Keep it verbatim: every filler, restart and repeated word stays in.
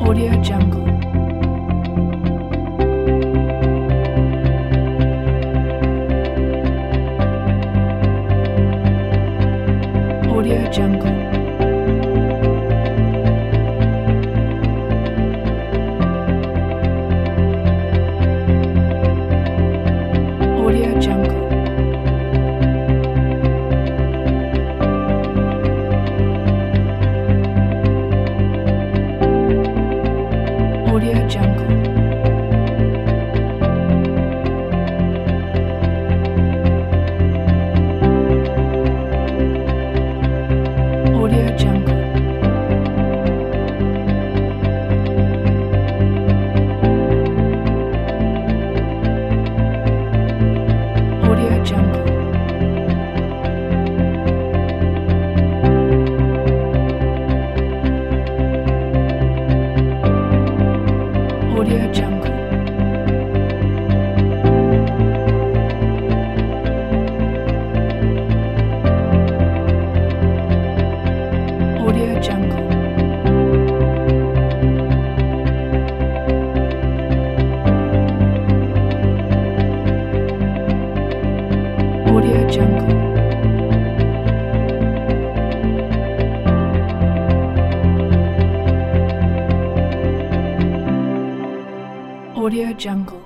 Audio Jungle. Audio Jungle. Audio Jungle. Audio Jungle. Audio Jungle. Audio Jungle. Audio Jungle. Audio Jungle. Audio Jungle. Audio Jungle.